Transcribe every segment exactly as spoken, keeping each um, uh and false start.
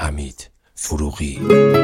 حمید فروغی.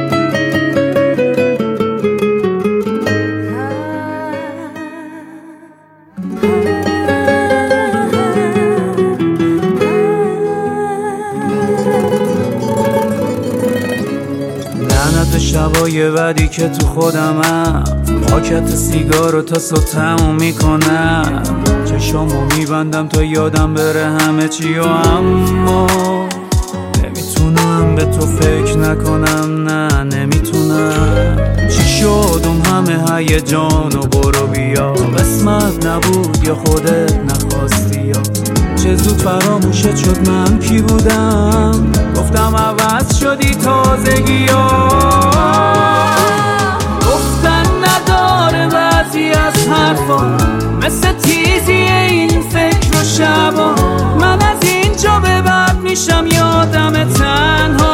لعنت شبای بعدی که تو خودمم، پاکت سیگارو تا صبح تموم میکنم، چشامو میبندم تا یادم بره همه چی و اما نمیتونم به تو فکر نکنم، نه نمیتونم. چی شد اون همه هیجان و برو بیا، قسمت نبود یا خودت نخواستی یا چه زود فراموشت شد من کی بودم، گفتم عوض شدی تازگی ها. گفتن نداره بعضی از حرفا مثل تیزی این فکر و شبا، من از اینجا به بعد میشم یادم تنها.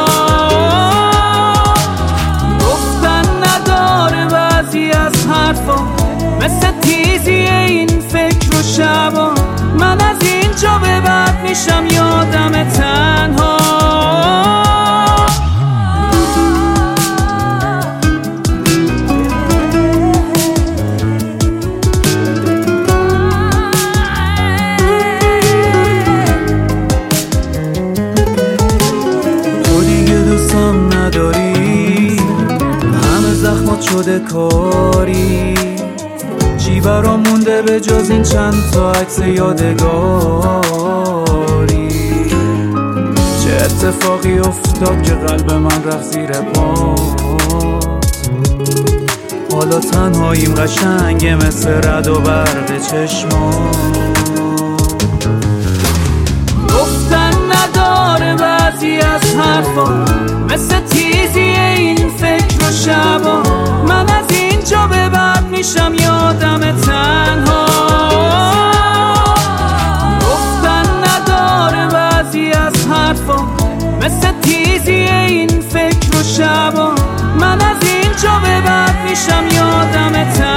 گفتن نداره بعضی از حرفا مثل تیزی این فکر و شبا، من از اینجا به بعد میشم یادم تنها. تو دیگه دوستم نداری، همه زخمات شده کاری، چی برام مونده به جز این چند تا عکس یادگاری. چه اتفاقی افتاد که قلب من رفت زیر پات، حالا تنهاییم قشنگه مثل رد و برق چشمات. گفتن نداره بعضی از حرفا مثل تیزی این فکر و شبا، من از اینجا به بعد میشم یادم تنها. گفتن نداره بعضی از حرفا مثل تیزی این فکر و شبا، من از اینجا به بعد میشم یادم تنها.